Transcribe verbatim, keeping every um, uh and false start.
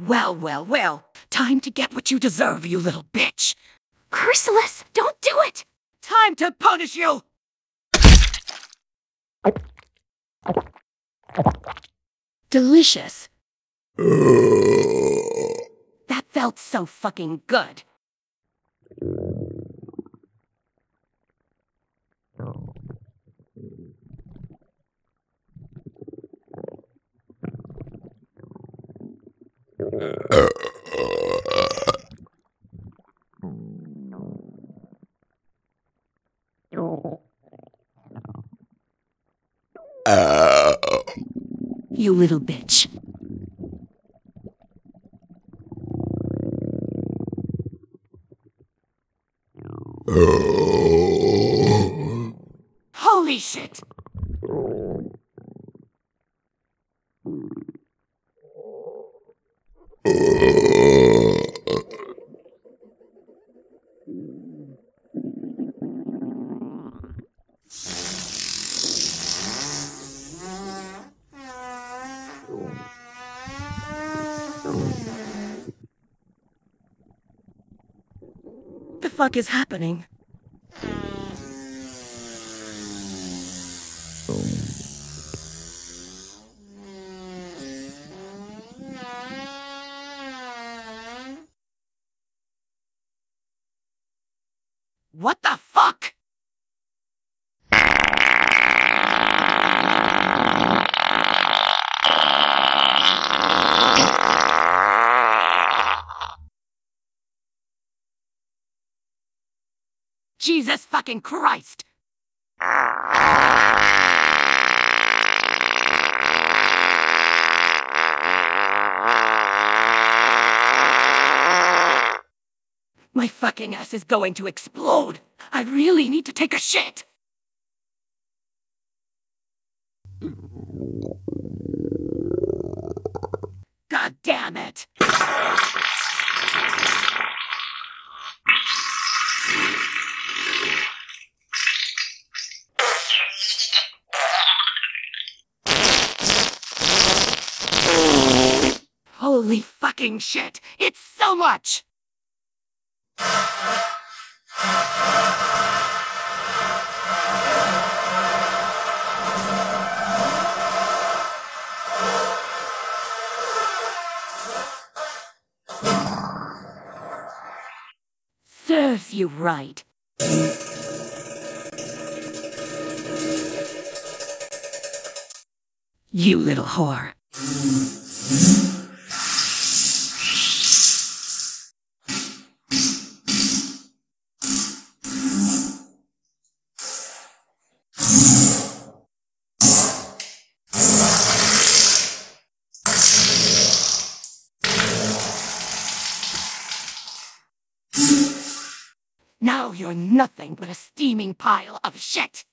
Well, well, well. Time to get what you deserve, you little bitch. Chrysalis, don't do it! Time to punish you! Delicious. That felt so fucking good. You little bitch. Holy shit! The fuck is happening? What the fuck? Jesus fucking Christ! My fucking ass is going to explode! I really need to take a shit! God damn it! Holy fucking shit! It's so much! Serves you right. You little whore. Now you're nothing but a steaming pile of shit!